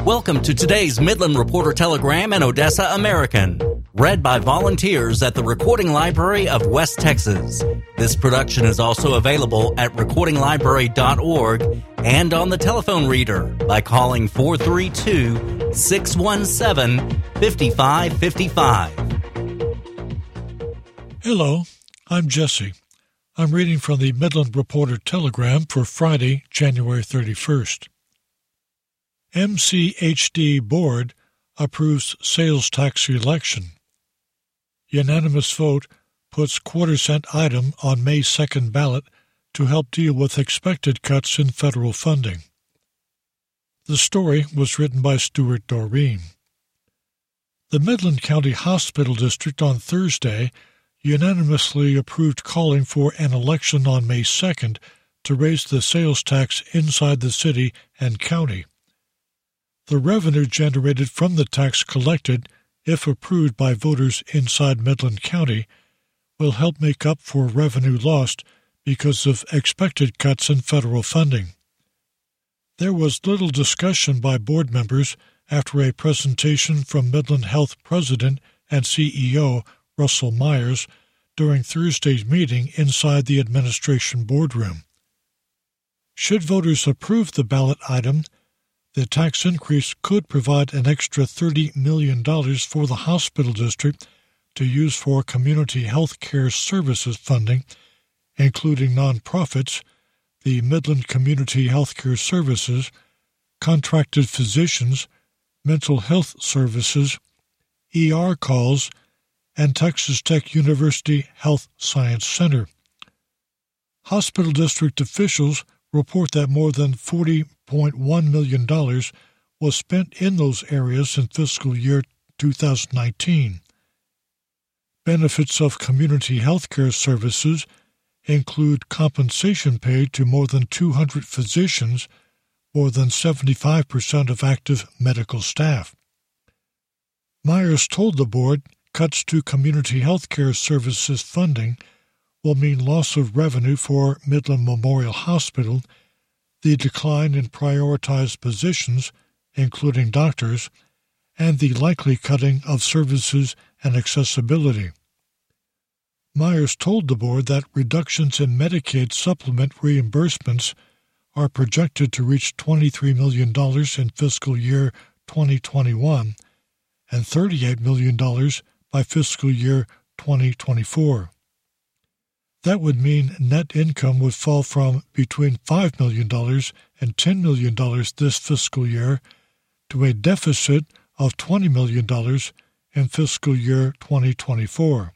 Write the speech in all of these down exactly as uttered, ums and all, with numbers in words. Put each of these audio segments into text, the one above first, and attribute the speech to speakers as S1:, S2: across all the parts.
S1: Welcome to today's Midland Reporter Telegram and Odessa American, read by volunteers at the Recording Library of West Texas. This production is also available at recording library dot org and on the telephone reader by calling four three two, six one seven, five five five five.
S2: Hello, I'm Jesse. I'm reading from the Midland Reporter Telegram for Friday, January thirty-first. M C H D Board approves sales tax election. Unanimous vote puts quarter cent item on May second ballot to help deal with expected cuts in federal funding. The story was written by Stuart Doreen. The Midland County Hospital District on Thursday unanimously approved calling for an election on May second to raise the sales tax inside the city and county. The revenue generated from the tax collected, if approved by voters inside Midland County, will help make up for revenue lost because of expected cuts in federal funding. There was little discussion by board members after a presentation from Midland Health President and C E O Russell Myers during Thursday's meeting inside the administration boardroom. Should voters approve the ballot item, the tax increase could provide an extra thirty million dollars for the hospital district to use for community health care services funding, including nonprofits, the Midland Community Health Care Services, contracted physicians, mental health services, E R calls, and Texas Tech University Health Science Center. Hospital district officials report that more than forty point one million dollars was spent in those areas in fiscal year two thousand nineteen. Benefits of community health care services include compensation paid to more than two hundred physicians, more than seventy-five percent of active medical staff. Myers told the board cuts to community health care services funding will mean loss of revenue for Midland Memorial Hospital, the decline in prioritized positions, including doctors, and the likely cutting of services and accessibility. Myers told the board that reductions in Medicaid supplement reimbursements are projected to reach twenty-three million dollars in fiscal year twenty twenty-one and thirty-eight million dollars by fiscal year twenty twenty-four. That would mean net income would fall from between five million dollars and ten million dollars this fiscal year to a deficit of twenty million dollars in fiscal year twenty twenty-four.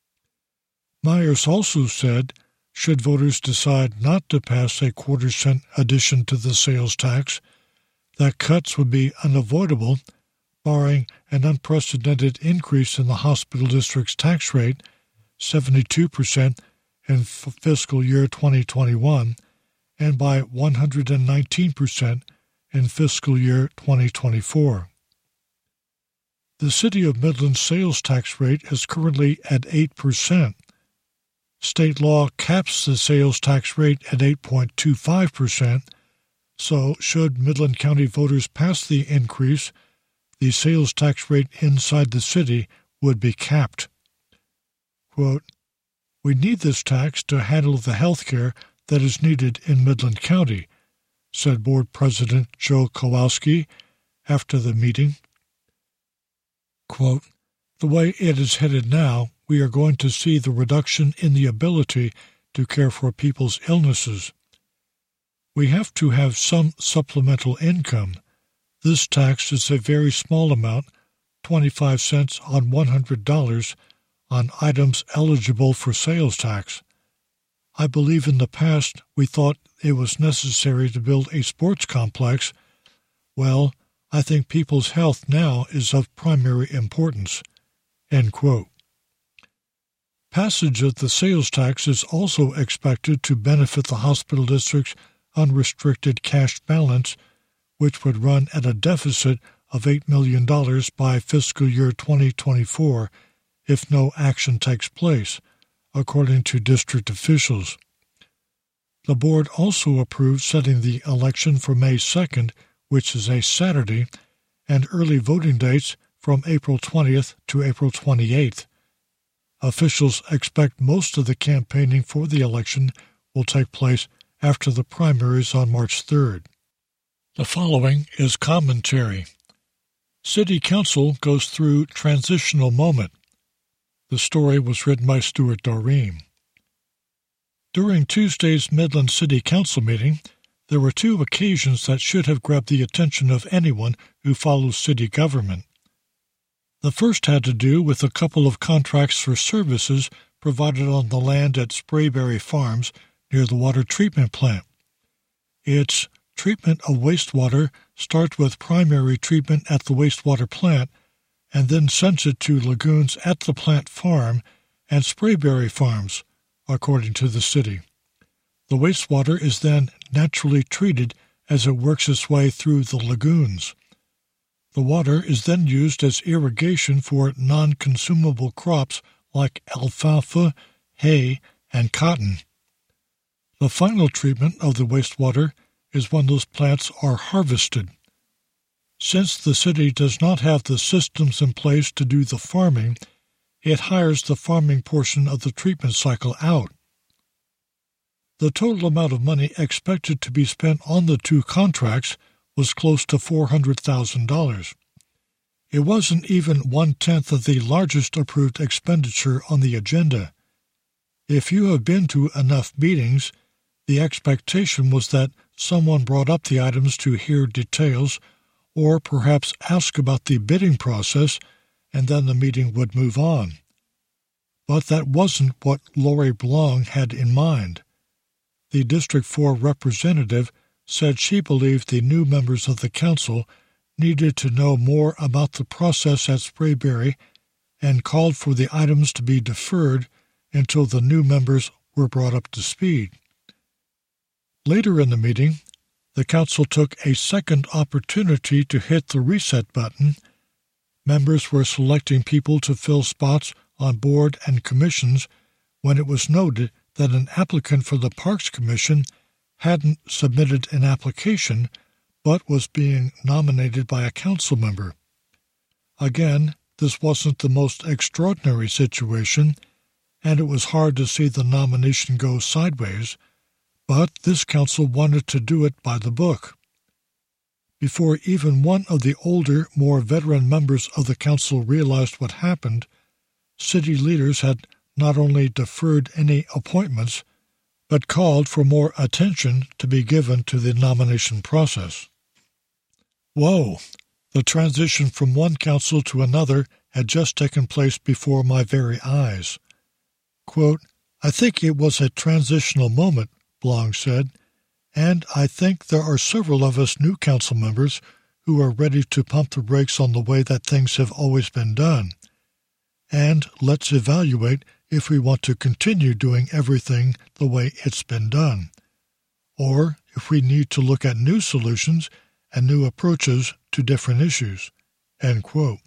S2: Myers also said, should voters decide not to pass a quarter cent addition to the sales tax, that cuts would be unavoidable, barring an unprecedented increase in the hospital district's tax rate, seventy-two percent in f- fiscal year twenty twenty-one, and by one hundred nineteen percent in fiscal year twenty twenty-four. The City of Midland's sales tax rate is currently at eight percent. State law caps the sales tax rate at eight point two five percent, so should Midland County voters pass the increase, the sales tax rate inside the city would be capped. Quote, "We need this tax to handle the health care that is needed in Midland County," said Board President Joe Kowalski after the meeting. Quote, "The way it is headed now, we are going to see the reduction in the ability to care for people's illnesses. We have to have some supplemental income. This tax is a very small amount, twenty-five cents on one hundred dollars, on items eligible for sales tax. I believe in the past we thought it was necessary to build a sports complex. Well, I think people's health now is of primary importance." End quote. Passage of the sales tax is also expected to benefit the hospital district's unrestricted cash balance, which would run at a deficit of eight million dollars by fiscal year twenty twenty-four if no action takes place, according to district officials. The board also approved setting the election for May second, which is a Saturday, and early voting dates from April twentieth to April twenty-eighth. Officials expect most of the campaigning for the election will take place after the primaries on March third. The following is commentary. City Council goes through transitional moment. The story was written by Stuart Doreen. During Tuesday's Midland City Council meeting, there were two occasions that should have grabbed the attention of anyone who follows city government. The first had to do with a couple of contracts for services provided on the land at Sprayberry Farms near the water treatment plant. Its treatment of wastewater starts with primary treatment at the wastewater plant and then sends it to lagoons at the plant farm and Sprayberry Farms, according to the city. The wastewater is then naturally treated as it works its way through the lagoons. The water is then used as irrigation for non-consumable crops like alfalfa, hay, and cotton. The final treatment of the wastewater is when those plants are harvested. Since the city does not have the systems in place to do the farming, it hires the farming portion of the treatment cycle out. The total amount of money expected to be spent on the two contracts was close to four hundred thousand dollars. It wasn't even one-tenth of the largest approved expenditure on the agenda. If you have been to enough meetings, the expectation was that someone brought up the items to hear details or perhaps ask about the bidding process, and then the meeting would move on. But that wasn't what Lori Blong had in mind. The District four representative said she believed the new members of the council needed to know more about the process at Sprayberry and called for the items to be deferred until the new members were brought up to speed. Later in the meeting, the council took a second opportunity to hit the reset button. Members were selecting people to fill spots on board and commissions when it was noted that an applicant for the Parks Commission hadn't submitted an application but was being nominated by a council member. Again, this wasn't the most extraordinary situation, and it was hard to see the nomination go sideways, but this council wanted to do it by the book. Before even one of the older, more veteran members of the council realized what happened, city leaders had not only deferred any appointments, but called for more attention to be given to the nomination process. Whoa! The transition from one council to another had just taken place before my very eyes. Quote, "I think it was a transitional moment," Blong said, "and I think there are several of us new council members who are ready to pump the brakes on the way that things have always been done. And let's evaluate if we want to continue doing everything the way it's been done, or if we need to look at new solutions and new approaches to different issues." End quote.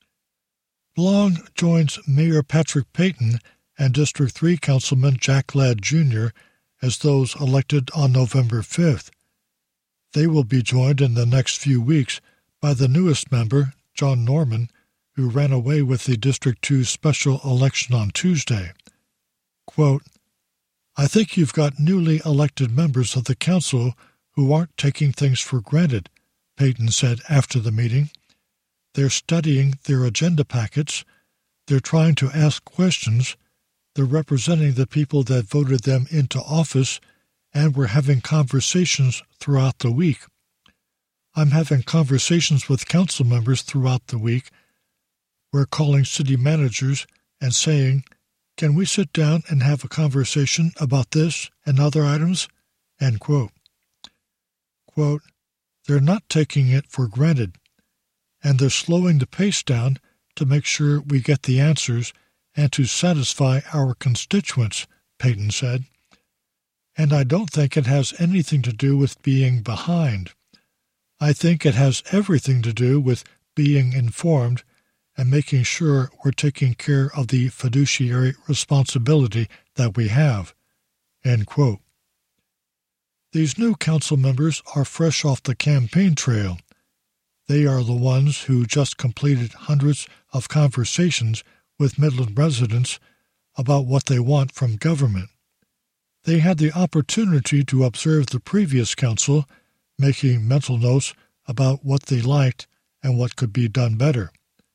S2: Blong joins Mayor Patrick Payton and District three Councilman Jack Ladd Junior as those elected on November fifth. They will be joined in the next few weeks by the newest member, John Norman, who ran away with the District two special election on Tuesday. Quote, "I think you've got newly elected members of the council who aren't taking things for granted," Payton said after the meeting. "They're studying their agenda packets, they're trying to ask questions, they're representing the people that voted them into office, and we're having conversations throughout the week. I'm having conversations with council members throughout the week. We're calling city managers and saying, 'Can we sit down and have a conversation about this and other items?'" End quote. Quote, "They're not taking it for granted, and they're slowing the pace down to make sure we get the answers and to satisfy our constituents," Payton said. "And I don't think it has anything to do with being behind. I think it has everything to do with being informed and making sure we're taking care of the fiduciary responsibility that we have." End quote. These new council members are fresh off the campaign trail. They are the ones who just completed hundreds of conversations with Midland residents about what they want from government. They had the opportunity to observe the previous council, making mental notes about what they liked and what could be done better.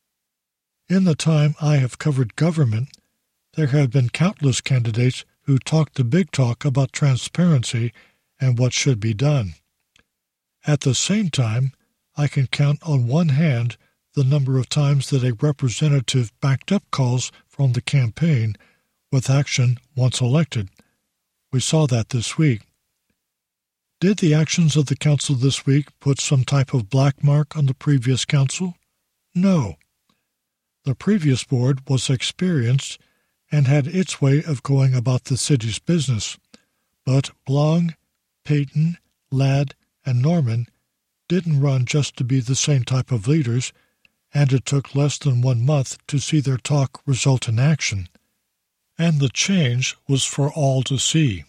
S2: In the time I have covered government, there have been countless candidates who talked the big talk about transparency and what should be done. At the same time, I can count on one hand the number of times that a representative backed up calls from the campaign with action once elected. We saw that this week. Did the actions of the council this week put some type of black mark on the previous council? No. The previous board was experienced and had its way of going about the city's business, but Blong, Payton, Ladd, and Norman didn't run just to be the same type of leaders, and it took less than one month to see their talk result in action. And the change was for all to see.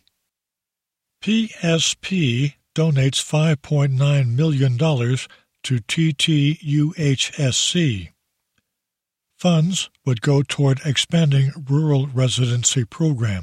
S2: P S P donates five point nine million dollars to T T U H S C. Funds would go toward expanding rural residency program.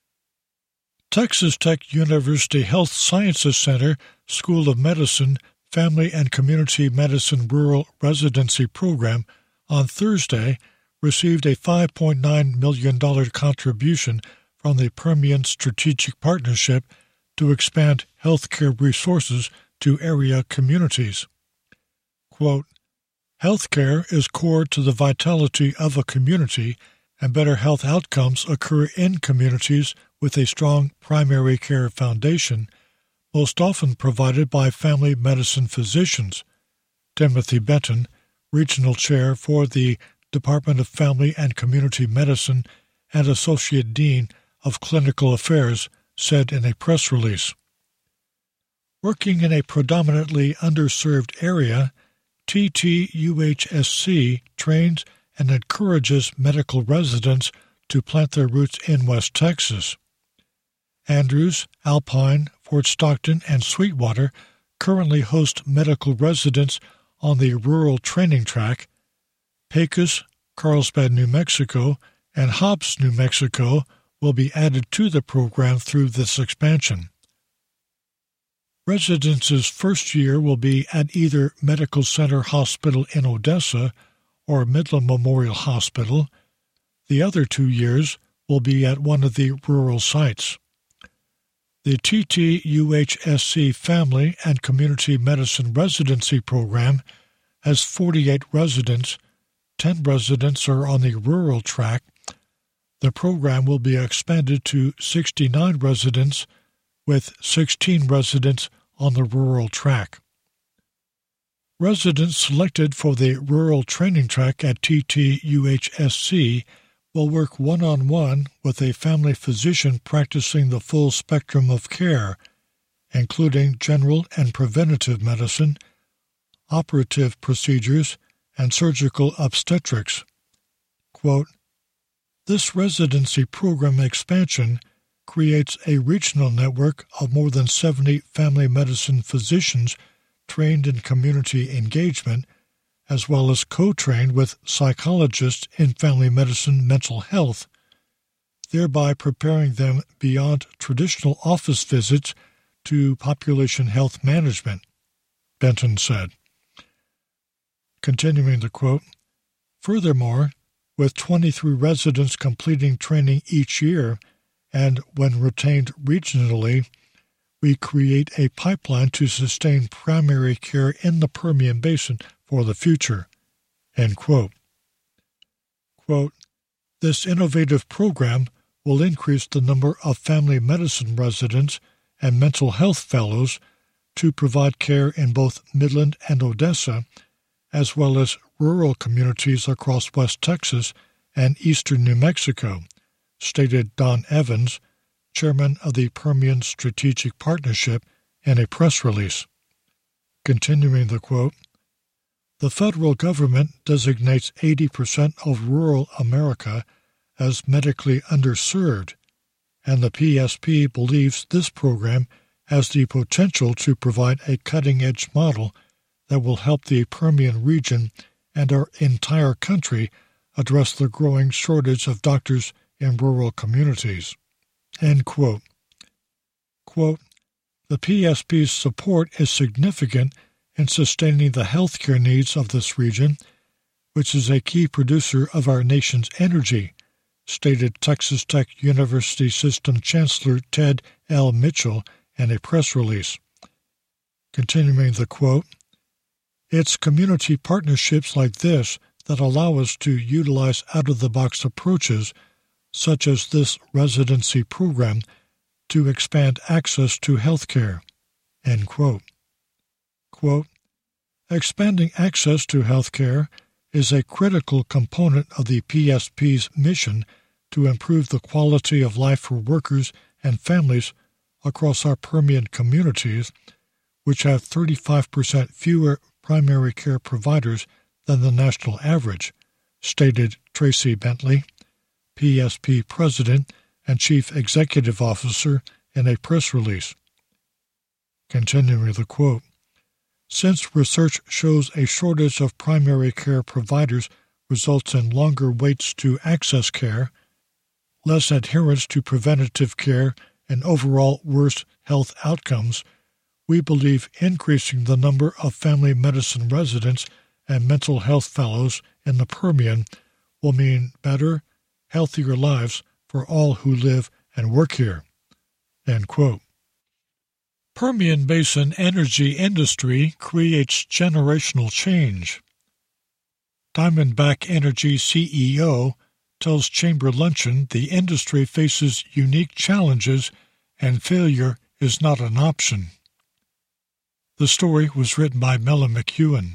S2: Texas Tech University Health Sciences Center School of Medicine Family and Community Medicine Rural Residency Program on Thursday received a five point nine million dollars contribution from the Permian Strategic Partnership to expand healthcare resources to area communities. Quote, "Healthcare is core to the vitality of a community, and better health outcomes occur in communities with a strong primary care foundation, most often provided by family medicine physicians," Timothy Benton, Regional Chair for the Department of Family and Community Medicine and Associate Dean of Clinical Affairs, said in a press release. Working in a predominantly underserved area, T T U H S C trains and encourages medical residents to plant their roots in West Texas. Andrews, Alpine, Fort Stockton, and Sweetwater currently host medical residents on the rural training track. Pecos, Carlsbad, New Mexico, and Hobbs, New Mexico will be added to the program through this expansion. Residents' first year will be at either Medical Center Hospital in Odessa or Midland Memorial Hospital. The other two years will be at one of the rural sites. The T T U H S C Family and Community Medicine Residency Program has forty-eight residents. ten residents are on the rural track. The program will be expanded to sixty-nine residents, with sixteen residents on the rural track. Residents selected for the rural training track at T T U H S C will work one-on-one with a family physician practicing the full spectrum of care, including general and preventative medicine, operative procedures, and surgical obstetrics. Quote, "This residency program expansion creates a regional network of more than seventy family medicine physicians trained in community engagement, as well as co-trained with psychologists in family medicine mental health, thereby preparing them beyond traditional office visits to population health management," Benton said. Continuing the quote, "Furthermore, with twenty-three residents completing training each year, and when retained regionally, we create a pipeline to sustain primary care in the Permian Basin for the future." End quote. Quote, "This innovative program will increase the number of family medicine residents and mental health fellows to provide care in both Midland and Odessa, as well as rural communities across West Texas and eastern New Mexico," stated Don Evans, chairman of the Permian Strategic Partnership, in a press release. Continuing the quote, "The federal government designates eighty percent of rural America as medically underserved, and the P S P believes this program has the potential to provide a cutting-edge model that will help the Permian region and our entire country address the growing shortage of doctors in rural communities." End quote. Quote, "The P S P's support is significant in sustaining the healthcare needs of this region, which is a key producer of our nation's energy," stated Texas Tech University System Chancellor Ted L. Mitchell in a press release. Continuing the quote, "It's community partnerships like this that allow us to utilize out-of-the-box approaches, such as this residency program, to expand access to health care." End quote. Quote, "Expanding access to health care is a critical component of the P S P's mission to improve the quality of life for workers and families across our Permian communities, which have thirty-five percent fewer primary care providers than the national average," stated Tracy Bentley, P S P President and Chief Executive Officer, in a press release. Continuing the quote, "Since research shows a shortage of primary care providers results in longer waits to access care, less adherence to preventative care, and overall worse health outcomes, we believe increasing the number of family medicine residents and mental health fellows in the Permian will mean better, healthier lives for all who live and work here." End quote. Permian Basin energy industry creates generational change. Diamondback Energy C E O tells Chamber Luncheon the industry faces unique challenges and failure is not an option. The story was written by Mella McEwen.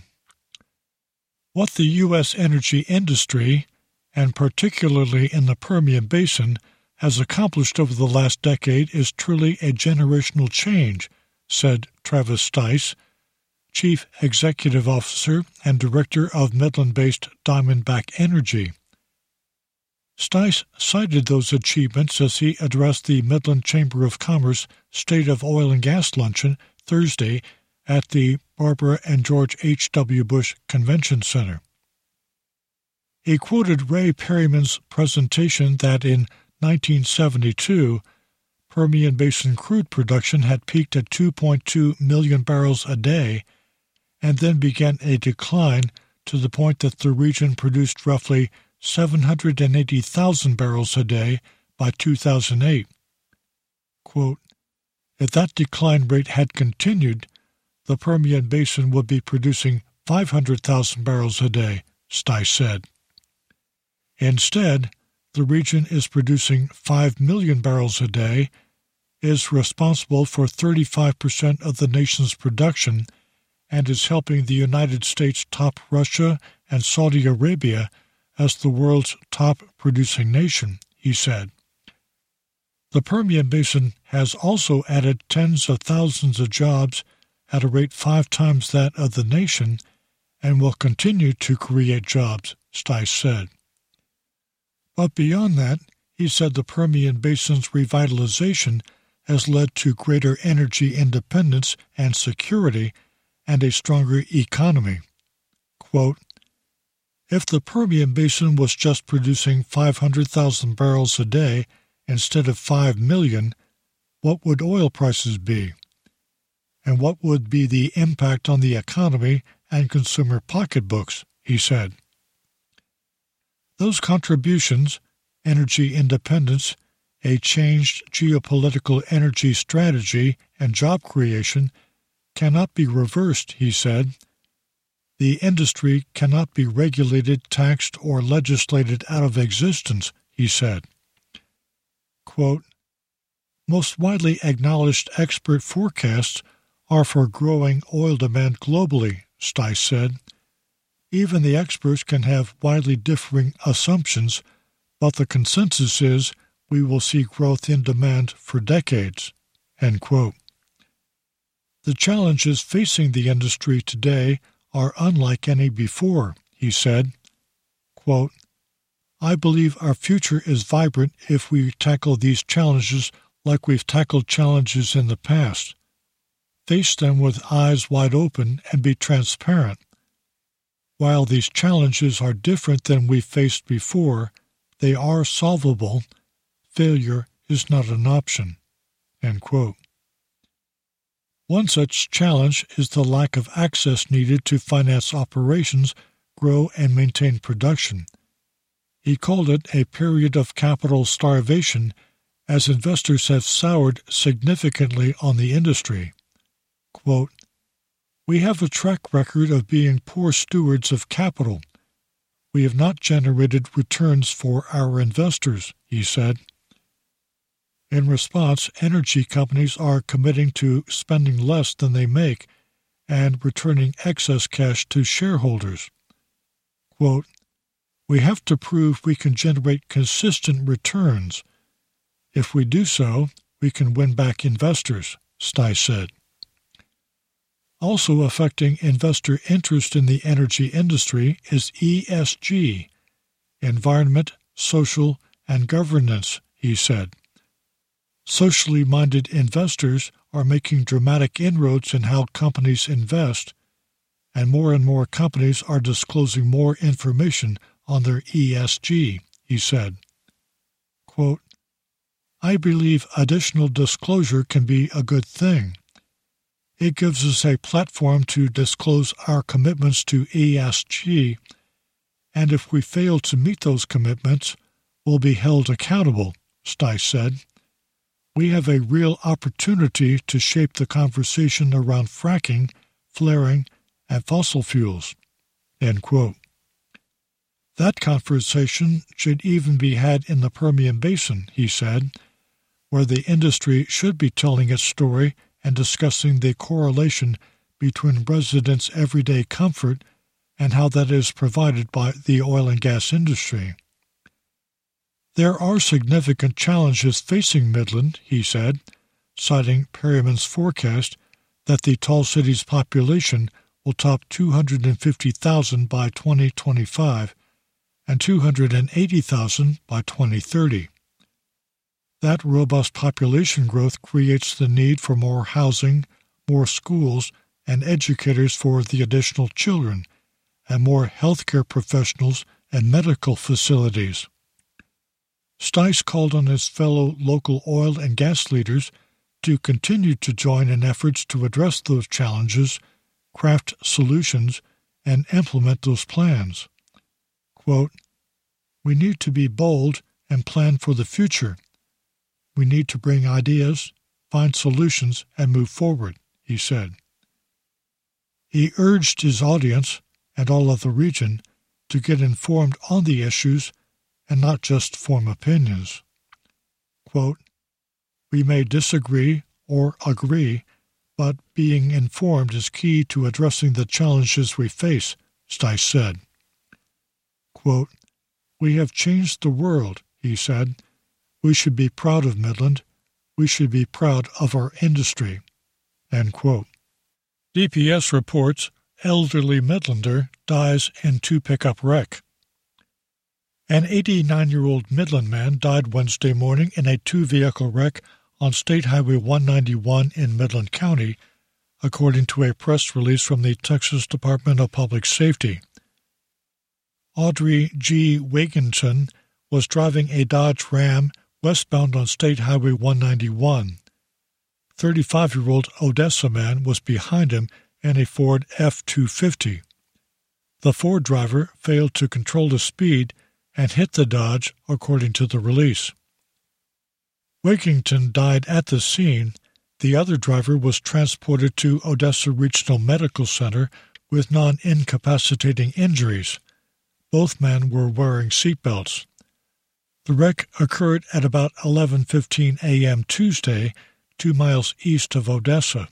S2: What the U S energy industry, and particularly in the Permian Basin, has accomplished over the last decade is truly a generational change, said Travis Stice, Chief Executive Officer and Director of Midland-based Diamondback Energy. Stice cited those achievements as he addressed the Midland Chamber of Commerce State of Oil and Gas Luncheon Thursday at the Barbara and George H W. Bush Convention Center. He quoted Ray Perryman's presentation that in nineteen seventy-two, Permian Basin crude production had peaked at two point two million barrels a day and then began a decline to the point that the region produced roughly seven hundred eighty thousand barrels a day by two thousand eight. Quote, "If that decline rate had continued, the Permian Basin would be producing five hundred thousand barrels a day," Stice said. Instead, the region is producing five million barrels a day, is responsible for thirty-five percent of the nation's production, and is helping the United States top Russia and Saudi Arabia as the world's top producing nation, he said. The Permian Basin has also added tens of thousands of jobs at a rate five times that of the nation and will continue to create jobs, Stice said. But beyond that, he said the Permian Basin's revitalization has led to greater energy independence and security and a stronger economy. Quote, "If the Permian Basin was just producing five hundred thousand barrels a day instead of five million, what would oil prices be? And what would be the impact on the economy and consumer pocketbooks?" he said. Those contributions, energy independence, a changed geopolitical energy strategy, and job creation, cannot be reversed, he said. The industry cannot be regulated, taxed, or legislated out of existence, he said. Quote, "Most widely acknowledged expert forecasts are for growing oil demand globally," Stice said. "Even the experts can have widely differing assumptions, but the consensus is we will see growth in demand for decades." End quote. "The challenges facing the industry today are unlike any before," he said. Quote, "I believe our future is vibrant if we tackle these challenges like we've tackled challenges in the past. face them with eyes wide open and be transparent. While these challenges are different than we faced before, they are solvable. Failure is not an option." End quote. One such challenge is the lack of access needed to finance operations, grow, and maintain production. He called it a period of capital starvation, as investors have soured significantly on the industry. Quote, "We have a track record of being poor stewards of capital. We have not generated returns for our investors," he said. In response, energy companies are committing to spending less than they make and returning excess cash to shareholders. Quote, "We have to prove we can generate consistent returns. If we do so, we can win back investors," Stice said. Also affecting investor interest in the energy industry is E S G, environment, social, and governance, he said. Socially minded investors are making dramatic inroads in how companies invest, and more and more companies are disclosing more information on their E S G, he said. Quote, "I believe additional disclosure can be a good thing. It gives us a platform to disclose our commitments to E S G, and if we fail to meet those commitments, we'll be held accountable," Stice said. "We have a real opportunity to shape the conversation around fracking, flaring, and fossil fuels." End quote. That conversation should even be had in the Permian Basin, he said, where the industry should be telling its story and discussing the correlation between residents' everyday comfort and how that is provided by the oil and gas industry. "There are significant challenges facing Midland," he said, citing Perryman's forecast that the Tall Cities population will top two hundred fifty thousand by twenty twenty-five and two hundred eighty thousand by twenty thirty. That robust population growth creates the need for more housing, more schools, and educators for the additional children, and more healthcare professionals and medical facilities. Stice called on his fellow local oil and gas leaders to continue to join in efforts to address those challenges, craft solutions, and implement those plans. Quote, "We need to be bold and plan for the future. We need to bring ideas, find solutions, and move forward," he said. He urged his audience and all of the region to get informed on the issues and not just form opinions. Quote, "We may disagree or agree, but being informed is key to addressing the challenges we face," Stice said. Quote, "We have changed the world," he said. "We should be proud of Midland. We should be proud of our industry." End quote. D P S reports elderly Midlander dies in two-pickup wreck. An eighty-nine-year-old Midland man died Wednesday morning in a two-vehicle wreck on State Highway one ninety-one in Midland County, according to a press release from the Texas Department of Public Safety. Audrey G. Wigington was driving a Dodge Ram westbound on State Highway one ninety-one. thirty-five-year-old Odessa man was behind him in a Ford F two fifty. The Ford driver failed to control the speed and hit the Dodge, according to the release. Wigington died at the scene. The other driver was transported to Odessa Regional Medical Center with non-incapacitating injuries. Both men were wearing seatbelts. The wreck occurred at about eleven fifteen a.m. Tuesday, two miles east of Odessa.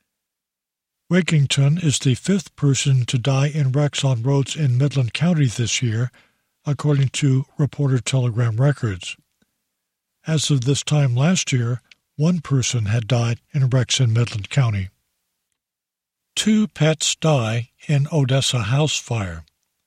S2: Wigington is the fifth person to die in wrecks on roads in Midland County this year, according to Reporter-Telegram records. As of this time last year, one person had died in wrecks in Midland County. Two pets die in Odessa house fire.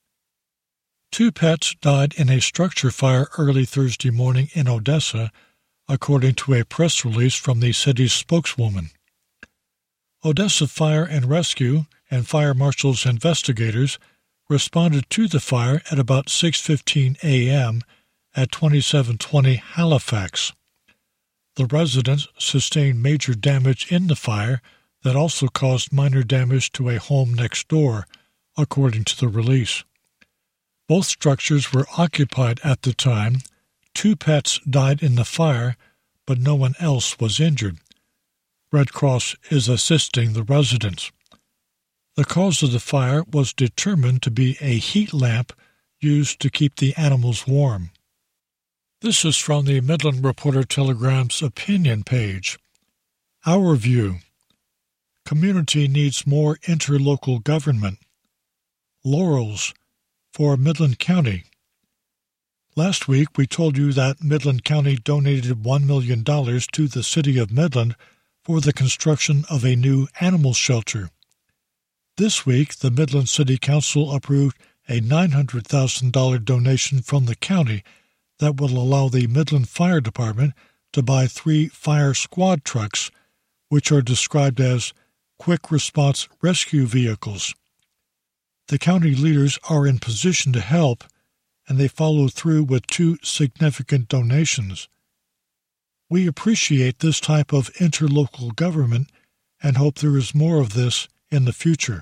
S2: Two pets died in a structure fire early Thursday morning in Odessa, according to a press release from the city's spokeswoman. Odessa Fire and Rescue and Fire Marshal's investigators responded to the fire at about six fifteen a.m. at twenty-seven twenty Halifax. The residents sustained major damage in the fire that also caused minor damage to a home next door, according to the release. Both structures were occupied at the time. Two pets died in the fire, but no one else was injured. Red Cross is assisting the residents. The cause of the fire was determined to be a heat lamp used to keep the animals warm. This is from the Midland Reporter-Telegram's opinion page. Our view. Community needs more interlocal government. Laurels for Midland County. Last week we told you that Midland County donated one million dollars to the City of Midland for the construction of a new animal shelter. This week, the Midland City Council approved a nine hundred thousand dollars donation from the county that will allow the Midland Fire Department to buy three fire squad trucks, which are described as quick response rescue vehicles. The county leaders are in position to help, and they follow through with two significant donations. We appreciate this type of interlocal government and hope there is more of this in the future.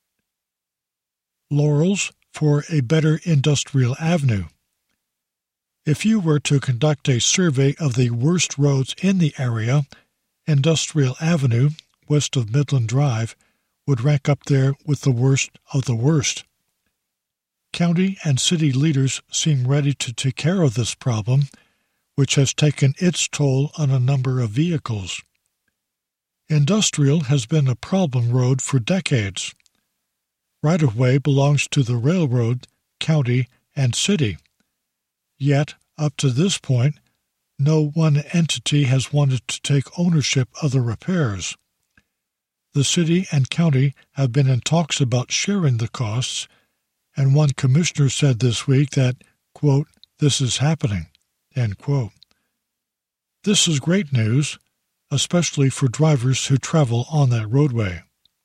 S2: Laurels for a better industrial avenue. If you were to conduct a survey of the worst roads in the area, Industrial Avenue, west of Midland Drive, would rank up there with the worst of the worst. County and city leaders seem ready to take care of this problem, which has taken its toll on a number of vehicles. Industrial has been a problem road for decades. Right-of-way belongs to the railroad, county, and city. Yet, up to this point, no one entity has wanted to take ownership of the repairs. The city and county have been in talks about sharing the costs, and one commissioner said this week that, quote, "this is happening," end quote. This is great news, especially for drivers who travel on that roadway.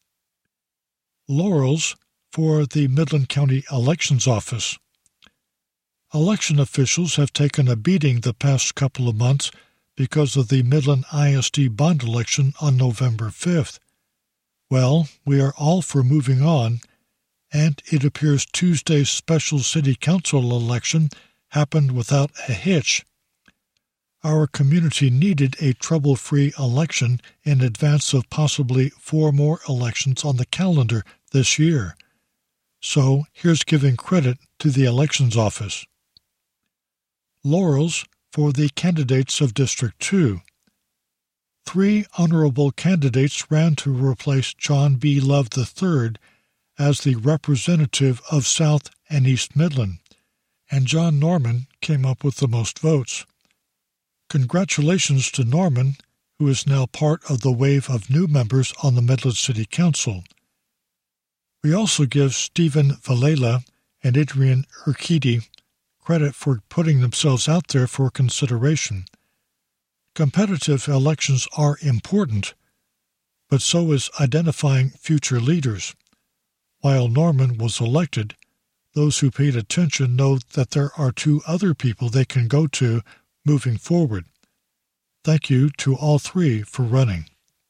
S2: Laurels for the Midland County Elections Office. Election officials have taken a beating the past couple of months because of the Midland I S D bond election on November fifth. Well, we are all for moving on, and it appears Tuesday's special city council election happened without a hitch. Our community needed a trouble-free election in advance of possibly four more elections on the calendar this year. So here's giving credit to the Elections Office. Laurels for the candidates of District two. Three honorable candidates ran to replace John B. Love the third as the representative of South and East Midland, and John Norman came up with the most votes. Congratulations to Norman, who is now part of the wave of new members on the Midland City Council. We also give Stephen Valela and Adrian Urquidi credit for putting themselves out there for consideration. Competitive elections are important, but so is identifying future leaders. While Norman was elected, those who paid attention know that there are two other people they can go to moving forward. Thank you to all three for running.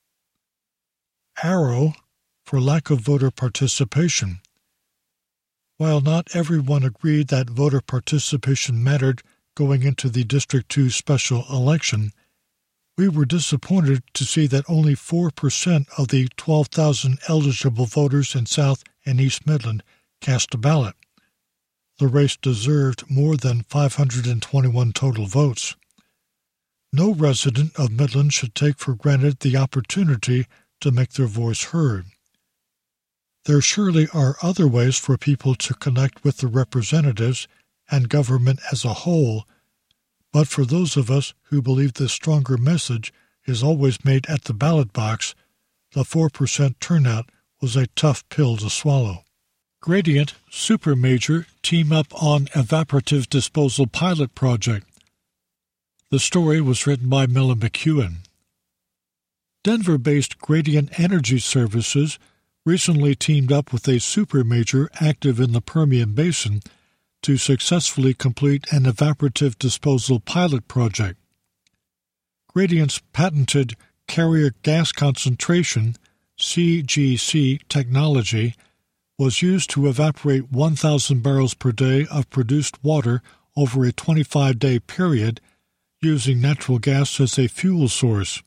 S2: Arrow for lack of voter participation. While not everyone agreed that voter participation mattered going into the District two special election, we were disappointed to see that only four percent of the twelve thousand eligible voters in South and East Midland cast a ballot. The race deserved more than five hundred twenty-one total votes. No resident of Midland should take for granted the opportunity to make their voice heard. There surely are other ways for people to connect with the representatives and government as a whole, but for those of us who believe the stronger message is always made at the ballot box, the four percent turnout was a tough pill to swallow. Gradient Supermajor team up on evaporative disposal pilot project. The story was written by Milla McEwen. Denver-based Gradient Energy Services recently teamed up with a supermajor active in the Permian Basin to successfully complete an evaporative disposal pilot project. Gradient's patented carrier gas concentration, C G C technology, was used to evaporate one thousand barrels per day of produced water over a twenty-five day period using natural gas as a fuel source.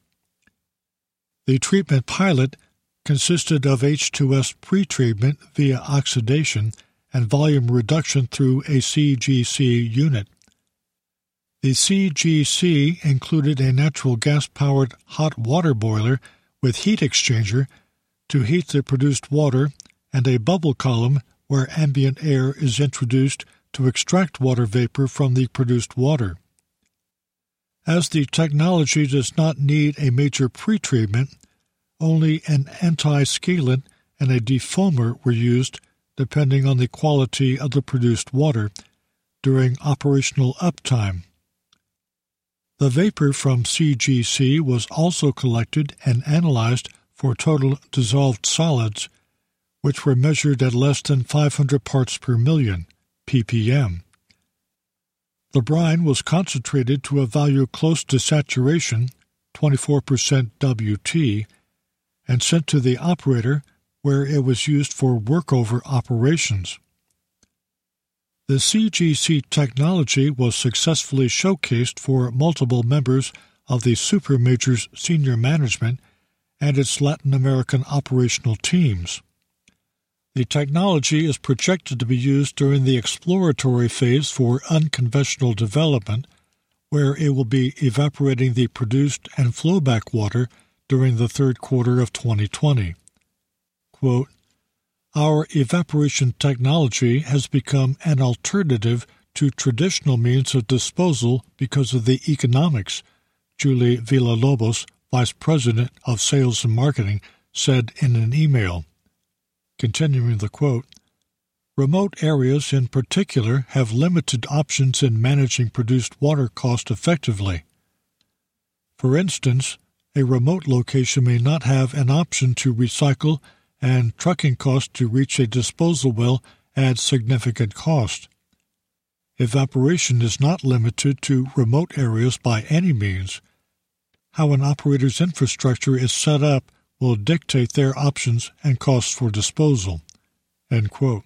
S2: The treatment pilot consisted of H two S pretreatment via oxidation and volume reduction through a C G C unit. The C G C included a natural gas-powered hot water boiler with heat exchanger to heat the produced water and a bubble column where ambient air is introduced to extract water vapor from the produced water. As the technology does not need a major pretreatment, only an anti-scalant and a defoamer were used depending on the quality of the produced water during operational uptime. The vapor from C G C was also collected and analyzed for total dissolved solids, which were measured at less than five hundred parts per million, p p m. The brine was concentrated to a value close to saturation, twenty-four percent W T, and sent to the operator where it was used for workover operations. The C G C technology was successfully showcased for multiple members of the supermajor's senior management and its Latin American operational teams. The technology is projected to be used during the exploratory phase for unconventional development, where it will be evaporating the produced and flowback water during the third quarter of twenty twenty. Quote, "Our evaporation technology has become an alternative to traditional means of disposal because of the economics," Julie Villalobos, Vice President of Sales and Marketing, said in an email. Continuing the quote, "Remote areas in particular have limited options in managing produced water cost effectively. For instance, a remote location may not have an option to recycle, and trucking costs to reach a disposal well add significant cost. Evaporation is not limited to remote areas by any means. How an operator's infrastructure is set up will dictate their options and costs for disposal." End quote.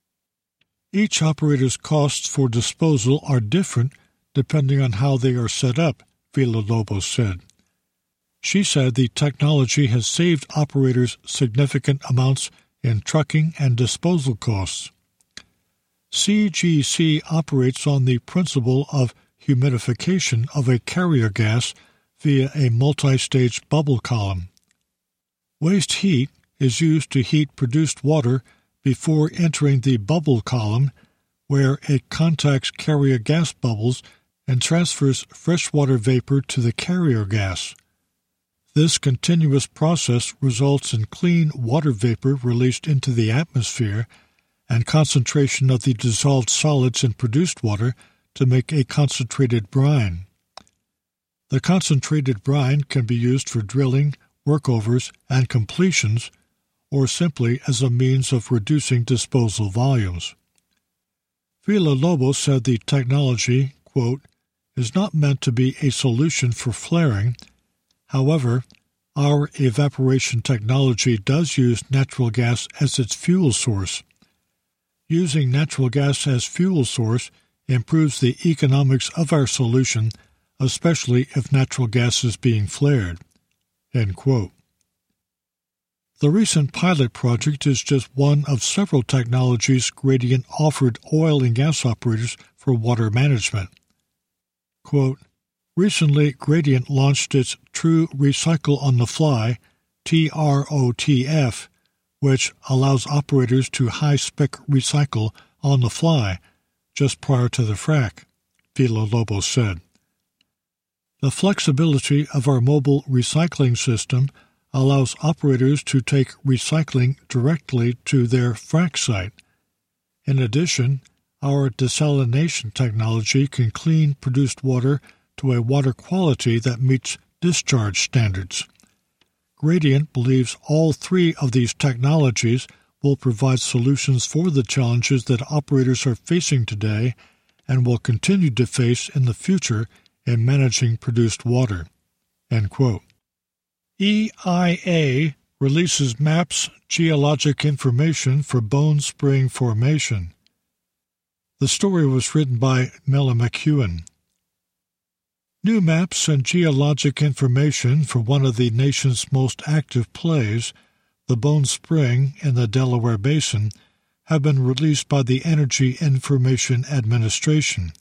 S2: Each operator's costs for disposal are different depending on how they are set up, Villalobos said. She said the technology has saved operators significant amounts in trucking and disposal costs. C G C operates on the principle of humidification of a carrier gas via a multi-stage bubble column. Waste heat is used to heat produced water before entering the bubble column, where it contacts carrier gas bubbles and transfers freshwater vapor to the carrier gas. This continuous process results in clean water vapor released into the atmosphere and concentration of the dissolved solids in produced water to make a concentrated brine. The concentrated brine can be used for drilling, workovers, and completions, or simply as a means of reducing disposal volumes. Villalobos said the technology, quote, "is not meant to be a solution for flaring. However, our evaporation technology does use natural gas as its fuel source. Using natural gas as fuel source improves the economics of our solution, especially if natural gas is being flared." End quote. The recent pilot project is just one of several technologies Gradient offered oil and gas operators for water management. Quote, "Recently, Gradient launched its True Recycle on the Fly, T R O T F, which allows operators to high-spec recycle on the fly just prior to the frac," Villalobos said. "The flexibility of our mobile recycling system allows operators to take recycling directly to their frac site. In addition, our desalination technology can clean produced water to a water quality that meets discharge standards. Gradient believes all three of these technologies will provide solutions for the challenges that operators are facing today and will continue to face in the future in managing produced water." End quote. E I A releases maps geologic information for Bone Spring Formation. The story was written by Mela McEwen. New maps and geologic information for one of the nation's most active plays, the Bone Spring in the Delaware Basin, have been released by the Energy Information Administration.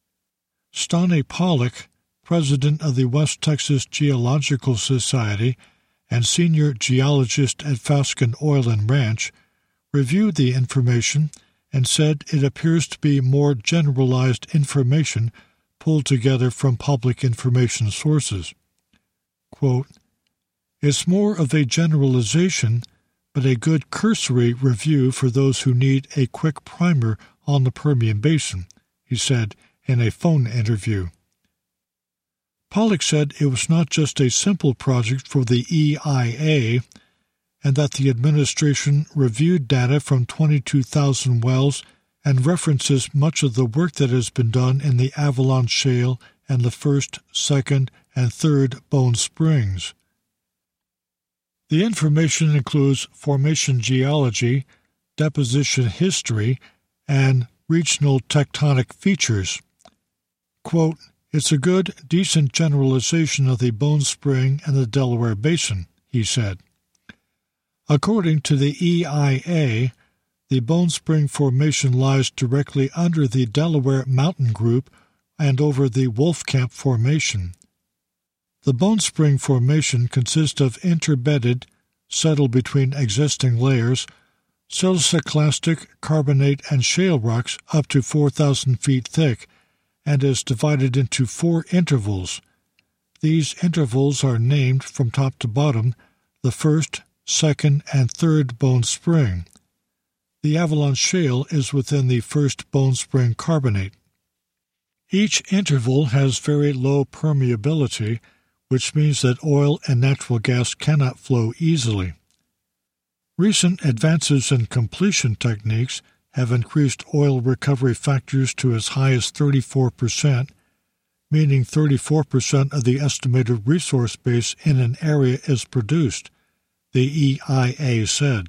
S2: Stani Pollock, president of the West Texas Geological Society and senior geologist at Fasken Oil and Ranch, reviewed the information and said it appears to be more generalized information pulled together from public information sources. Quote, "It's more of a generalization, but a good cursory review for those who need a quick primer on the Permian Basin," he said in a phone interview. Pollock said it was not just a simple project for the E I A, and that the administration reviewed data from twenty-two thousand wells and references much of the work that has been done in the Avalon Shale and the first, second, and third Bone Springs. The information includes formation geology, deposition history, and regional tectonic features. Quote, "It's a good, decent generalization of the Bone Spring and the Delaware Basin," he said. According to the E I A, the Bone Spring Formation lies directly under the Delaware Mountain Group and over the Wolfcamp Formation. The Bone Spring Formation consists of interbedded, settled between existing layers, siliciclastic, carbonate, and shale rocks up to four thousand feet thick, and is divided into four intervals. These intervals are named from top to bottom, the first, second, and third Bone Spring. The Avalon Shale is within the first Bone Spring Carbonate. Each interval has very low permeability, which means that oil and natural gas cannot flow easily. Recent advances in completion techniques have increased oil recovery factors to as high as thirty-four percent, meaning thirty-four percent of the estimated resource base in an area is produced, the E I A said.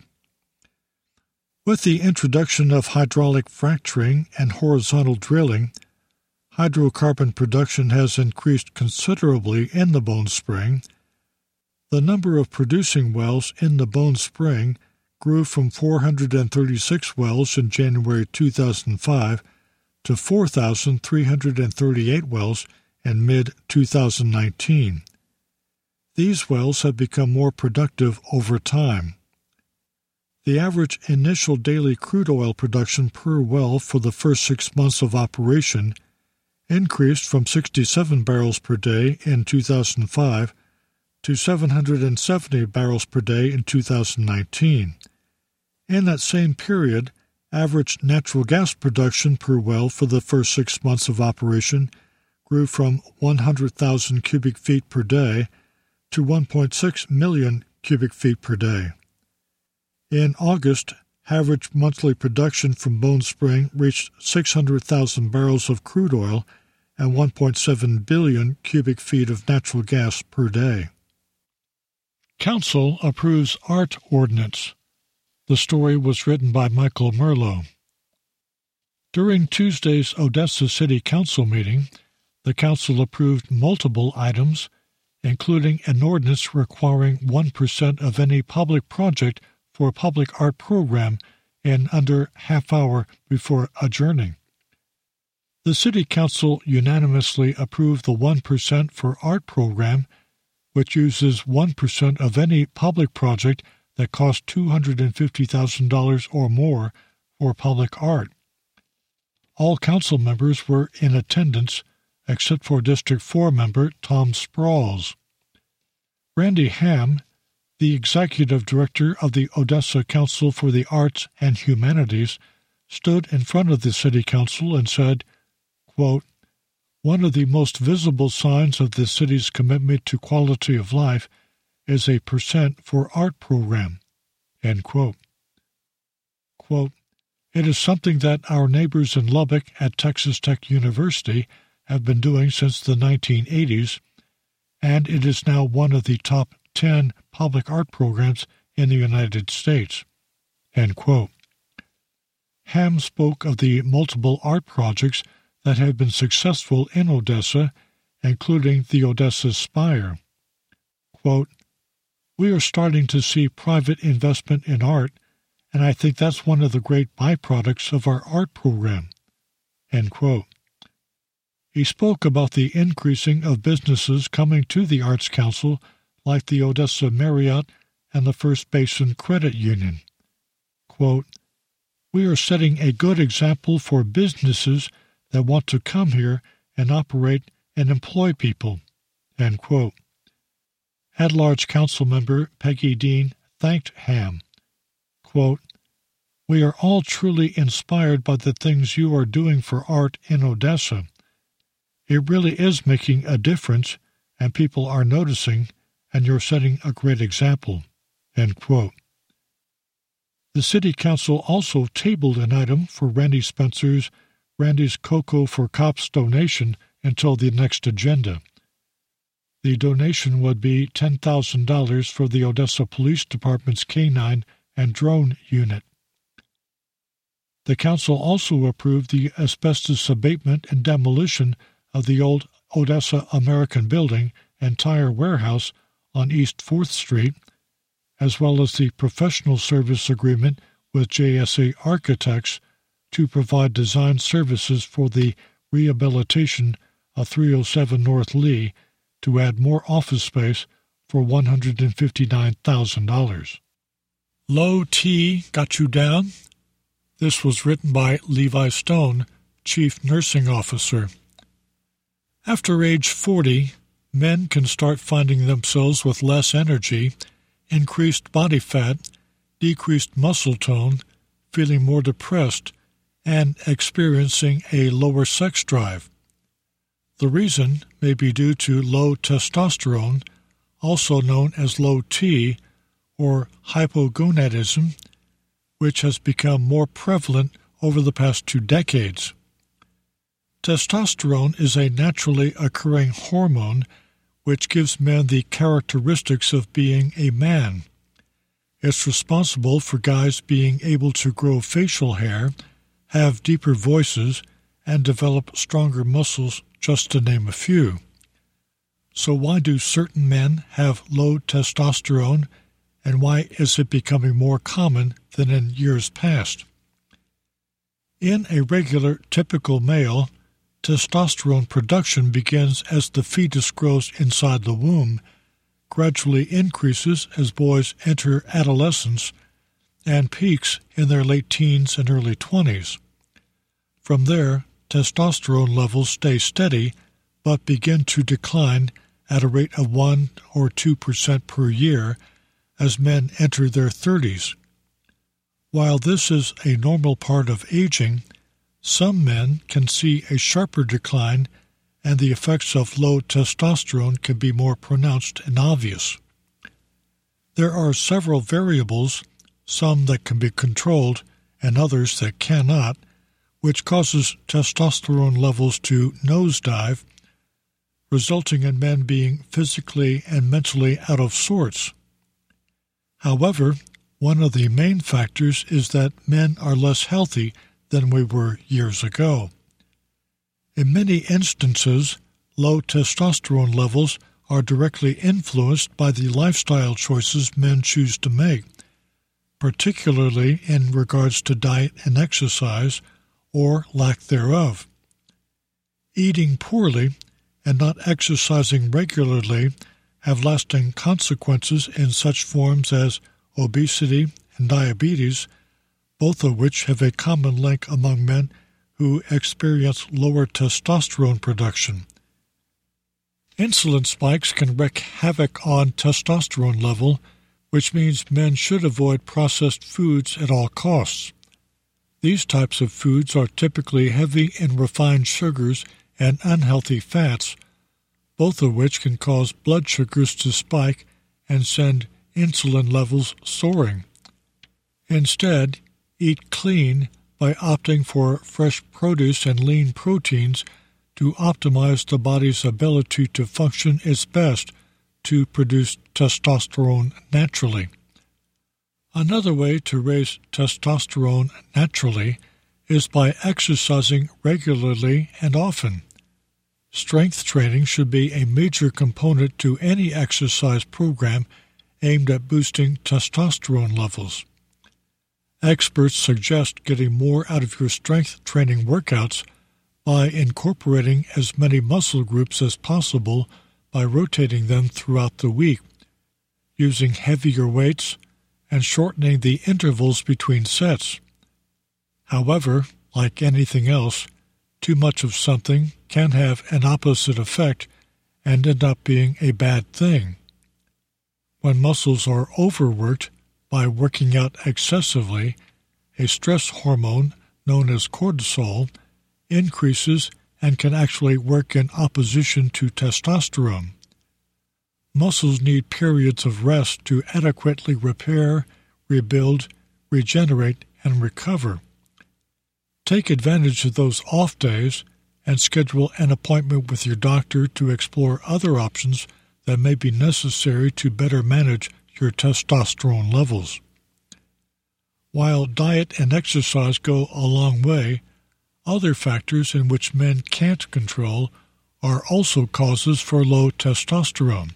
S2: With the introduction of hydraulic fracturing and horizontal drilling, hydrocarbon production has increased considerably in the Bone Spring. The number of producing wells in the Bone Spring grew from four hundred thirty-six wells in January two thousand five to four thousand three hundred thirty-eight wells in mid twenty nineteen. These wells have become more productive over time. The average initial daily crude oil production per well for the first six months of operation increased from sixty-seven barrels per day in two thousand five to seven hundred seventy barrels per day in two thousand nineteen. In that same period, average natural gas production per well for the first six months of operation grew from one hundred thousand cubic feet per day to one point six million cubic feet per day. In August, average monthly production from Bone Spring reached six hundred thousand barrels of crude oil and one point seven billion cubic feet of natural gas per day. Council approves art ordinance. The story was written by Michael Merlo. During Tuesday's Odessa City Council meeting, the Council approved multiple items, including an ordinance requiring one percent of any public project for a public art program in under half hour before adjourning. The City Council unanimously approved the one percent for art program, which uses one percent of any public project that costs two hundred fifty thousand dollars or more for public art. All council members were in attendance, except for District four member Tom Sprawls. Randy Ham, the executive director of the Odessa Council for the Arts and Humanities, stood in front of the City Council and said, quote, "One of the most visible signs of the city's commitment to quality of life is a percent for art program." End quote. Quote, "It is something that our neighbors in Lubbock at Texas Tech University have been doing since the nineteen eighties, and it is now one of the top ten public art programs in the United States." End quote. Ham spoke of the multiple art projects that have been successful in Odessa, including the Odessa Spire. Quote, "We are starting to see private investment in art, and I think that's one of the great byproducts of our art program." End quote. He spoke about the increasing of businesses coming to the Arts Council, like the Odessa Marriott and the First Basin Credit Union. Quote, "We are setting a good example for businesses that want to come here and operate and employ people." End quote. At-large council member Peggy Dean thanked Ham. Quote, "We are all truly inspired by the things you are doing for art in Odessa. It really is making a difference, and people are noticing, and you're setting a great example." End quote. The City Council also tabled an item for Randy Spencer's Randy's Cocoa for Cops donation until the next agenda. The donation would be ten thousand dollars for the Odessa Police Department's K nine and drone unit. The council also approved the asbestos abatement and demolition of the old Odessa American Building and Tire Warehouse on East fourth Street, as well as the professional service agreement with J S A Architects to provide design services for the rehabilitation of three oh seven North Lee to add more office space for one hundred fifty-nine thousand dollars. Low T Got You Down? This was written by Levi Stone, Chief Nursing Officer. After age forty, men can start finding themselves with less energy, increased body fat, decreased muscle tone, feeling more depressed, and experiencing a lower sex drive. The reason may be due to low testosterone, also known as low T, or hypogonadism, which has become more prevalent over the past two decades. Testosterone is a naturally occurring hormone which gives men the characteristics of being a man. It's responsible for guys being able to grow facial hair, have deeper voices, and develop stronger muscles, just to name a few. So why do certain men have low testosterone, and why is it becoming more common than in years past? In a regular, typical male, testosterone production begins as the fetus grows inside the womb, gradually increases as boys enter adolescence, and peaks in their late teens and early twenties. From there, testosterone levels stay steady, but begin to decline at a rate of one or two percent per year as men enter their thirties. While this is a normal part of aging, some men can see a sharper decline, and the effects of low testosterone can be more pronounced and obvious. There are several variables, some that can be controlled and others that cannot, which causes testosterone levels to nosedive, resulting in men being physically and mentally out of sorts. However, one of the main factors is that men are less healthy than we were years ago. In many instances, low testosterone levels are directly influenced by the lifestyle choices men choose to make, particularly in regards to diet and exercise, or lack thereof. Eating poorly and not exercising regularly have lasting consequences in such forms as obesity and diabetes, both of which have a common link among men who experience lower testosterone production. Insulin spikes can wreak havoc on testosterone level, which means men should avoid processed foods at all costs. These types of foods are typically heavy in refined sugars and unhealthy fats, both of which can cause blood sugars to spike and send insulin levels soaring. Instead, eat clean by opting for fresh produce and lean proteins to optimize the body's ability to function its best to produce testosterone naturally. Another way to raise testosterone naturally is by exercising regularly and often. Strength training should be a major component to any exercise program aimed at boosting testosterone levels. Experts suggest getting more out of your strength training workouts by incorporating as many muscle groups as possible by rotating them throughout the week, using heavier weights, and shortening the intervals between sets. However, like anything else, too much of something can have an opposite effect and end up being a bad thing. When muscles are overworked by working out excessively, a stress hormone known as cortisol increases and can actually work in opposition to testosterone. Muscles need periods of rest to adequately repair, rebuild, regenerate, and recover. Take advantage of those off days and schedule an appointment with your doctor to explore other options that may be necessary to better manage your testosterone levels. While diet and exercise go a long way, other factors in which men can't control are also causes for low testosterone.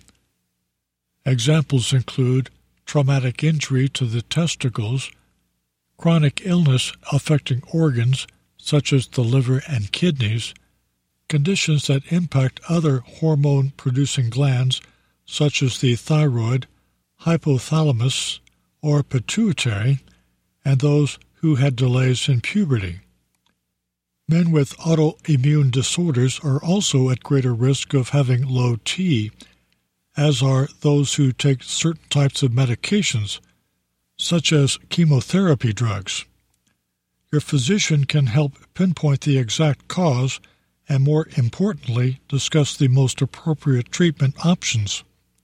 S2: Examples include traumatic injury to the testicles, chronic illness affecting organs such as the liver and kidneys, conditions that impact other hormone-producing glands such as the thyroid, hypothalamus, or pituitary, and those who had delays in puberty. Men with autoimmune disorders are also at greater risk of having low T, as are those who take certain types of medications, such as chemotherapy drugs. Your physician can help pinpoint the exact cause and, more importantly, discuss the most appropriate treatment options.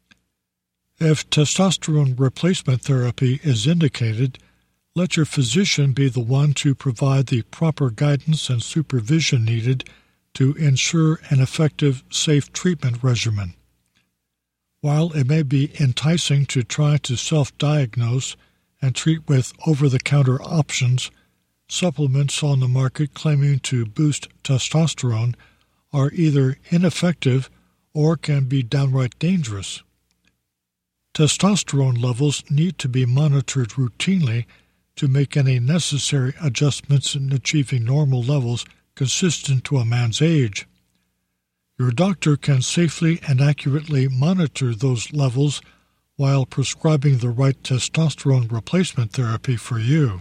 S2: If testosterone replacement therapy is indicated, let your physician be the one to provide the proper guidance and supervision needed to ensure an effective, safe treatment regimen. While it may be enticing to try to self-diagnose and treat with over-the-counter options, supplements on the market claiming to boost testosterone are either ineffective or can be downright dangerous. Testosterone levels need to be monitored routinely to make any necessary adjustments in achieving normal levels consistent to a man's age. Your doctor can safely and accurately monitor those levels while prescribing the right testosterone replacement therapy for you.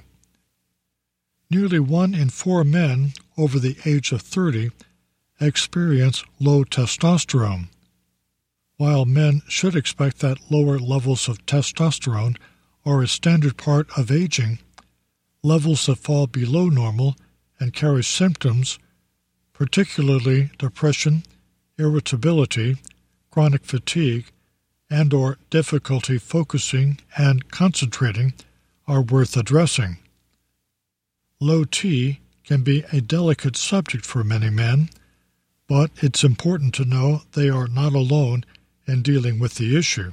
S2: Nearly one in four men over the age of thirty experience low testosterone. While men should expect that lower levels of testosterone are a standard part of aging, levels that fall below normal and carry symptoms, particularly depression, irritability, chronic fatigue, and or difficulty focusing and concentrating, are worth addressing. Low T can be a delicate subject for many men, but it's important to know they are not alone in dealing with the issue.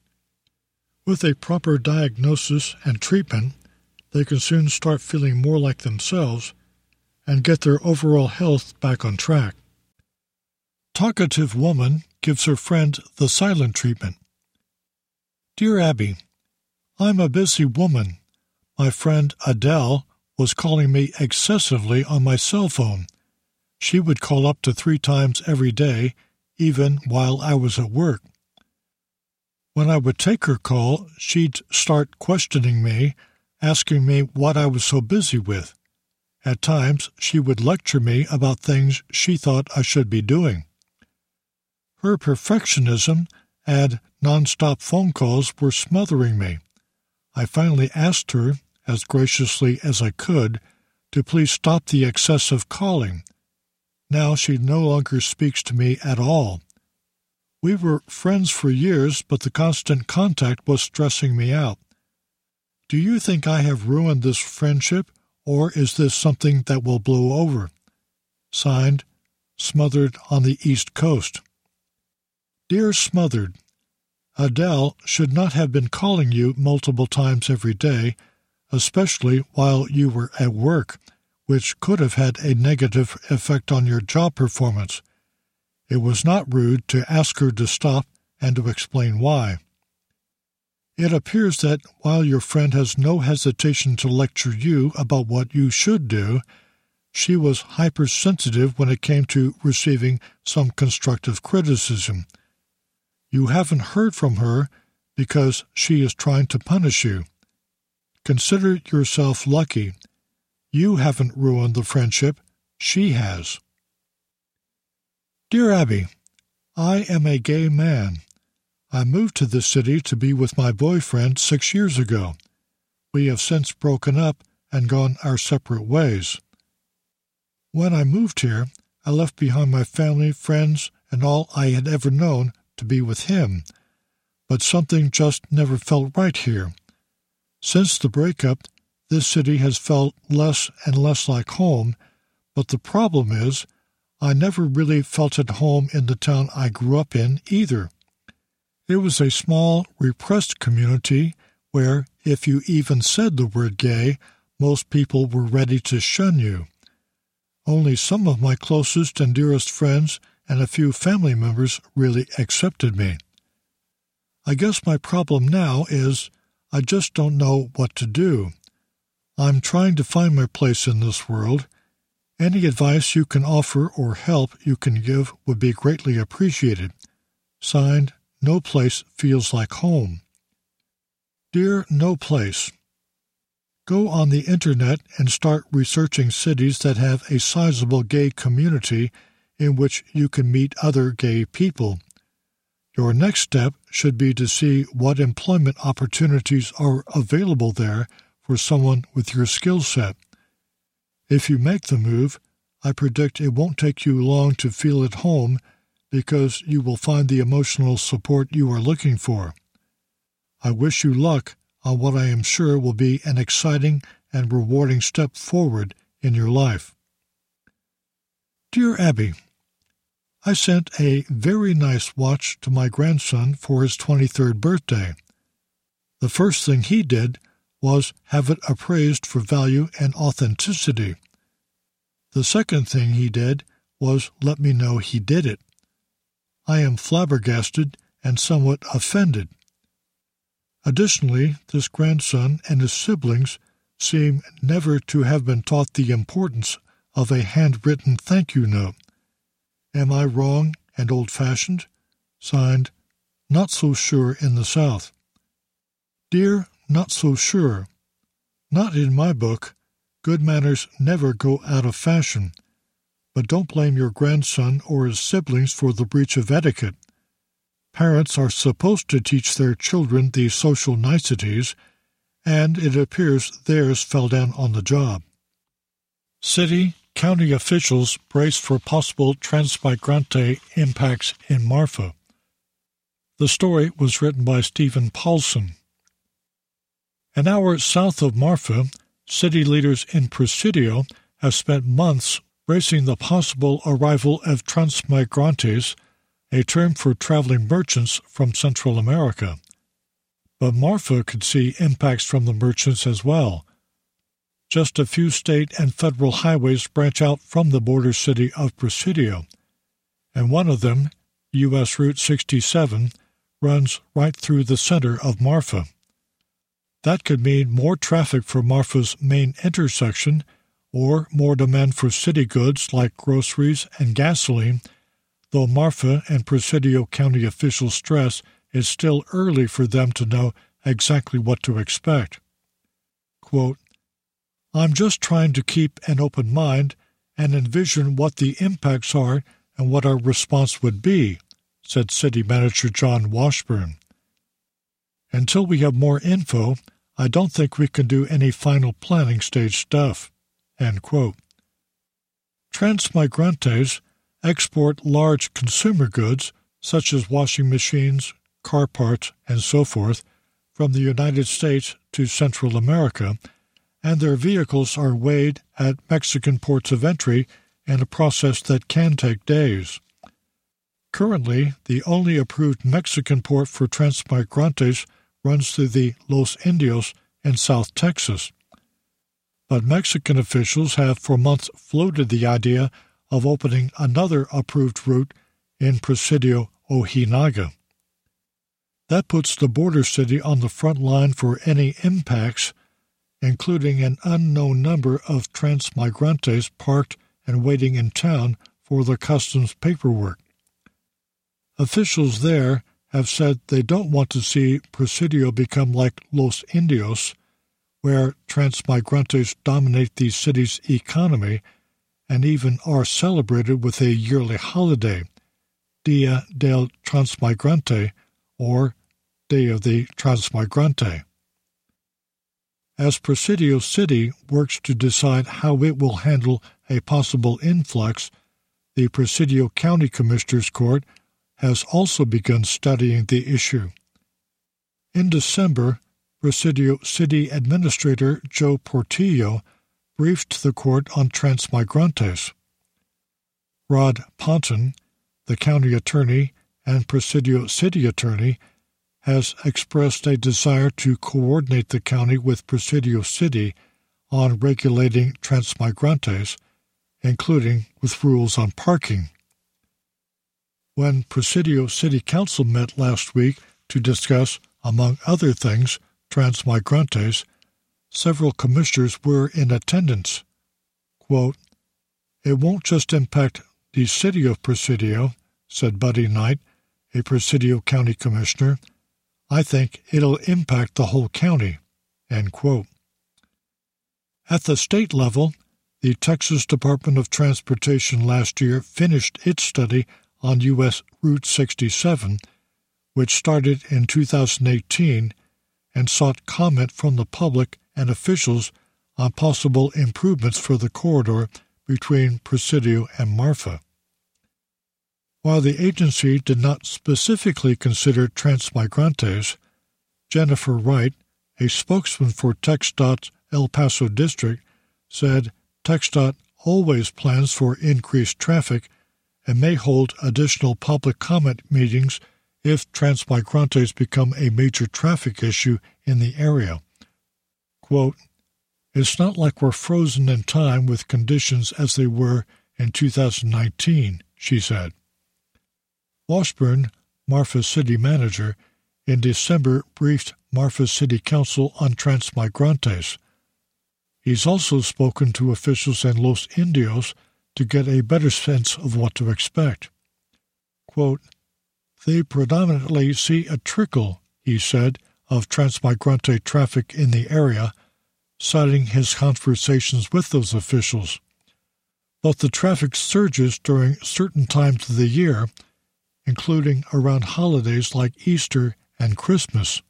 S2: With a proper diagnosis and treatment, they can soon start feeling more like themselves and get their overall health back on track. Talkative woman gives her friend the silent treatment. Dear Abby, I'm a busy woman. My friend Adele was calling me excessively on my cell phone. She would call up to three times every day, even while I was at work. When I would take her call, she'd start questioning me, asking me what I was so busy with. At times, she would lecture me about things she thought I should be doing. Her perfectionism and non-stop phone calls were smothering me. I finally asked her, as graciously as I could, to please stop the excessive calling. Now she no longer speaks to me at all. We were friends for years, but the constant contact was stressing me out. Do you think I have ruined this friendship, or is this something that will blow over? Signed, Smothered on the East Coast. Dear Smothered, Adele should not have been calling you multiple times every day, especially while you were at work, which could have had a negative effect on your job performance. It was not rude to ask her to stop and to explain why. It appears that while your friend has no hesitation to lecture you about what you should do, she was hypersensitive when it came to receiving some constructive criticism. You haven't heard from her because she is trying to punish you. Consider yourself lucky. You haven't ruined the friendship. She has. Dear Abby, I am a gay man. I moved to this city to be with my boyfriend six years ago. We have since broken up and gone our separate ways. When I moved here, I left behind my family, friends, and all I had ever known to be with him, but something just never felt right here. Since the breakup, this city has felt less and less like home, but the problem is, I never really felt at home in the town I grew up in either. It was a small, repressed community where, if you even said the word gay, most people were ready to shun you. Only some of my closest and dearest friends and a few family members really accepted me. I guess my problem now is I just don't know what to do. I'm trying to find my place in this world. Any advice you can offer or help you can give would be greatly appreciated. Signed, No Place Feels Like Home. Dear No Place, go on the Internet and start researching cities that have a sizable gay community in which you can meet other gay people. Your next step should be to see what employment opportunities are available there for someone with your skill set. If you make the move, I predict it won't take you long to feel at home because you will find the emotional support you are looking for. I wish you luck on what I am sure will be an exciting and rewarding step forward in your life. Dear Abby, I sent a very nice watch to my grandson for his twenty-third birthday. The first thing he did was have it appraised for value and authenticity. The second thing he did was let me know he did it. I am flabbergasted and somewhat offended. Additionally, this grandson and his siblings seem never to have been taught the importance of a handwritten thank you note. Am I wrong and old-fashioned? Signed, Not So Sure in the South. Dear Not So Sure, not in my book. Good manners never go out of fashion. But don't blame your grandson or his siblings for the breach of etiquette. Parents are supposed to teach their children these social niceties, and it appears theirs fell down on the job. City, county officials brace for possible transmigrante impacts in Marfa. The story was written by Stephen Paulson. An hour south of Marfa, city leaders in Presidio have spent months bracing the possible arrival of transmigrantes, a term for traveling merchants from Central America. But Marfa could see impacts from the merchants as well. Just a few state and federal highways branch out from the border city of Presidio, and one of them, U S Route sixty-seven, runs right through the center of Marfa. That could mean more traffic for Marfa's main intersection, or more demand for city goods like groceries and gasoline, though Marfa and Presidio County officials stress it's still early for them to know exactly what to expect. Quote, I'm just trying to keep an open mind and envision what the impacts are and what our response would be, said City Manager John Washburn. Until we have more info, I don't think we can do any final planning stage stuff. End quote. Transmigrantes export large consumer goods such as washing machines, car parts, and so forth, from the United States to Central America, and their vehicles are weighed at Mexican ports of entry in a process that can take days. Currently, the only approved Mexican port for transmigrantes runs through the Los Indios in South Texas. But Mexican officials have for months floated the idea of opening another approved route in Presidio Ojinaga. That puts the border city on the front line for any impacts, including an unknown number of transmigrantes parked and waiting in town for the customs paperwork. Officials there have said they don't want to see Presidio become like Los Indios, where transmigrantes dominate the city's economy and even are celebrated with a yearly holiday, Dia del Transmigrante, or Day of the Transmigrante. As Presidio City works to decide how it will handle a possible influx, the Presidio County Commissioners Court has also begun studying the issue. In December, Presidio City Administrator Joe Portillo briefed the court on transmigrantes. Rod Ponton, the county attorney and Presidio City attorney, has expressed a desire to coordinate the county with Presidio City on regulating transmigrantes, including with rules on parking. When Presidio City Council met last week to discuss, among other things, transmigrantes, several commissioners were in attendance. Quote, "It won't just impact the city of Presidio," said Buddy Knight, a Presidio County Commissioner. "I think it'll impact the whole county." End quote. At the state level, the Texas Department of Transportation last year finished its study on U S Route sixty-seven, which started in two thousand eighteen, and sought comment from the public and officials on possible improvements for the corridor between Presidio and Marfa. While the agency did not specifically consider transmigrantes, Jennifer Wright, a spokesman for TxDOT's El Paso district, said TxDOT always plans for increased traffic and may hold additional public comment meetings if transmigrantes become a major traffic issue in the area. Quote, "It's not like we're frozen in time with conditions as they were in two thousand nineteen, she said. Washburn, Marfa City manager, in December briefed Marfa City Council on transmigrantes. He's also spoken to officials in Los Indios to get a better sense of what to expect. Quote, "They predominantly see a trickle," he said, "of transmigrante traffic in the area," citing his conversations with those officials. But the traffic surges during certain times of the year, including around holidays like Easter and Christmas.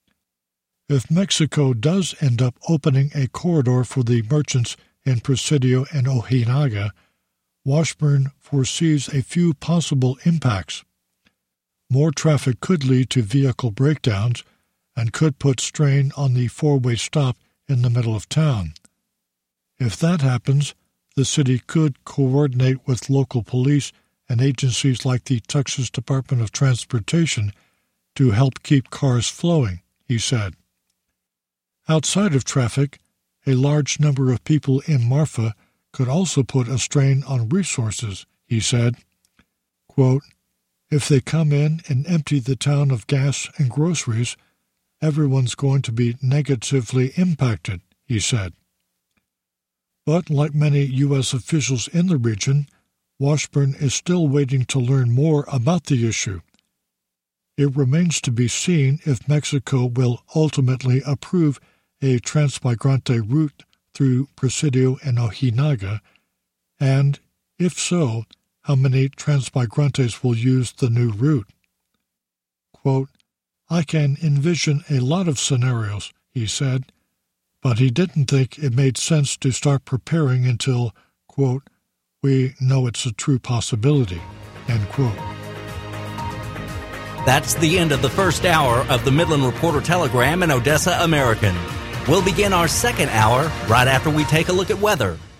S2: If Mexico does end up opening a corridor for the merchants in Presidio and Ojinaga, Washburn foresees a few possible impacts. More traffic could lead to vehicle breakdowns and could put strain on the four-way stop in the middle of town. If that happens, the city could coordinate with local police and agencies like the Texas Department of Transportation to help keep cars flowing, he said. Outside of traffic, a large number of people in Marfa could also put a strain on resources, he said. Quote, "If they come in and empty the town of gas and groceries, everyone's going to be negatively impacted," he said. But like many U S officials in the region, Washburn is still waiting to learn more about the issue. It remains to be seen if Mexico will ultimately approve a transmigrante route through Presidio and Ojinaga, and, if so, how many transmigrantes will use the new route. Quote, "I can envision a lot of scenarios," he said, but he didn't think it made sense to start preparing until, quote, "we know it's a true possibility," end quote.
S1: That's the end of the first hour of the Midland Reporter Telegram and Odessa American. We'll begin our second hour right after we take a look at weather.